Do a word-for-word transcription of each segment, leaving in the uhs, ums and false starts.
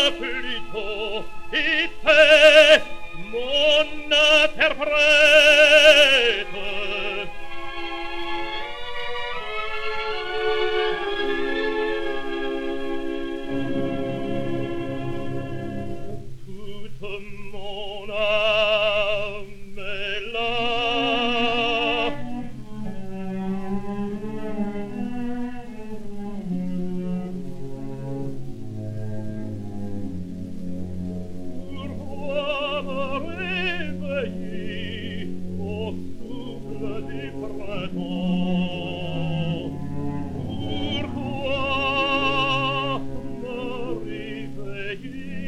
plutôt était mon interprète. Toute mon âme est là. Pourquoi me réveiller au souffle du printemps? Pourquoi me réveiller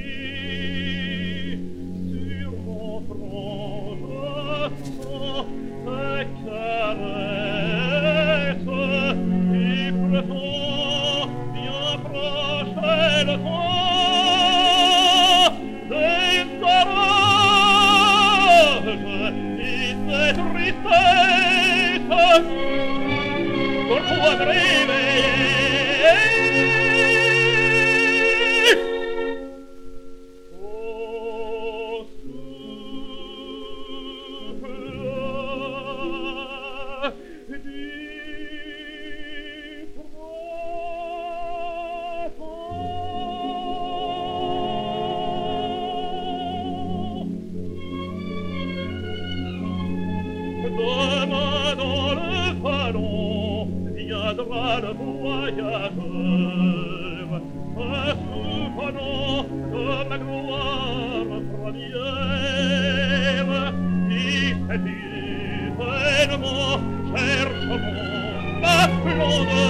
sur mon front? Je sens tes caresses et pressens bien proche de toi. Pourquoi me réveiller au souffle du Demain dans le vallon viendra le voyageur, soufflant de ma gloire première. Et cet événement cherche mon ma blonde